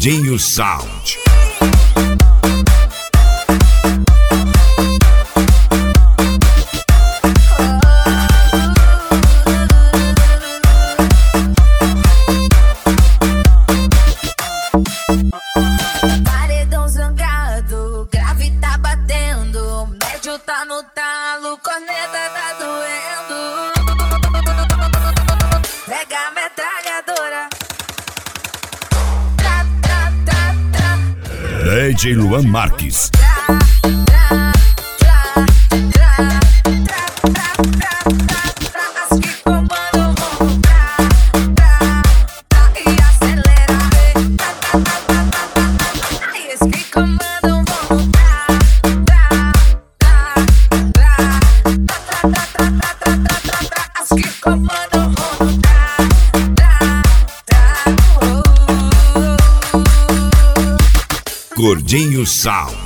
Gordinho Sound. Paredão zangado, grave tá batendo, médio tá no talo, corneta tá doendo. Pega a metralhadora. DJ Luan Marques. As que comandam vão e acelera. As que comandam vão as que comandam vão Gordinho Sound.